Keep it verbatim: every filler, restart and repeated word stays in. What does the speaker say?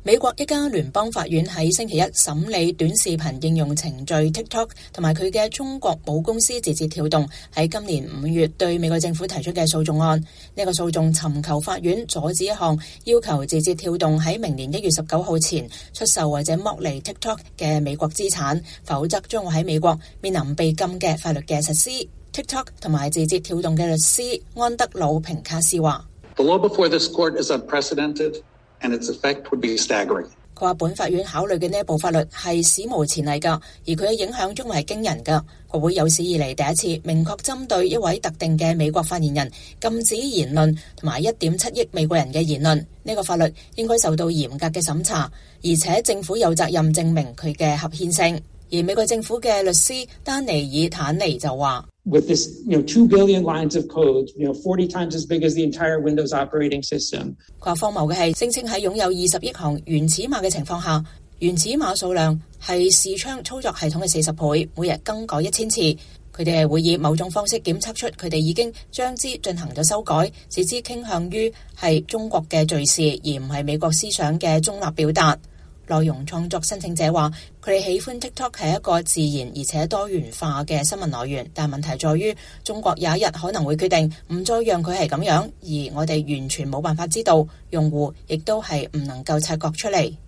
美國一家聯邦法院喺星期一審理短視頻應用程序 TikTok 同埋佢嘅中國母公司字節跳動喺今年五月對美國政府提出嘅訴訟案。呢個訴訟尋求法院阻止一項要求字節跳動喺明年一月十九號前出售或者剝離 TikTok 嘅美國資產，否則將會喺美國面臨被禁嘅法律嘅實施。TikTok 同埋字節跳動嘅律師安德魯平卡斯話 ：The law before this court is unprecedented, and its effect would be staggering. 佢話本法院考慮嘅呢一部法律係史無前例噶，而佢嘅影響將會係驚人噶。國會有史以嚟第一次明確針對一位特定嘅美國發言人禁止言論同埋一點七億美國人嘅言論。呢個法律應該受到嚴格嘅審查，而且政府有責任證明佢嘅合憲性。而美國政府嘅律師丹尼爾坦尼就話 ：With this, you know, two billion lines of code, you know, forty times as big as the entire Windows operating system. 佢話荒謬嘅係，聲稱喺擁有二十億行原始碼嘅情況下，原始碼數量係視窗操作系統嘅四十倍，每日更改一千次。佢哋係會以某種方式檢測出佢哋已經將之進行咗修改，使之傾向於係中國嘅敘事，而唔係美國思想嘅中立表達。內容創作申請者話，佢哋喜歡 TikTok 係一個自然而且多元化嘅新聞來源，但問題在於中國有一日可能會決定唔再讓佢係咁樣，而我哋完全冇辦法知道，用戶亦都係唔能夠察覺出嚟。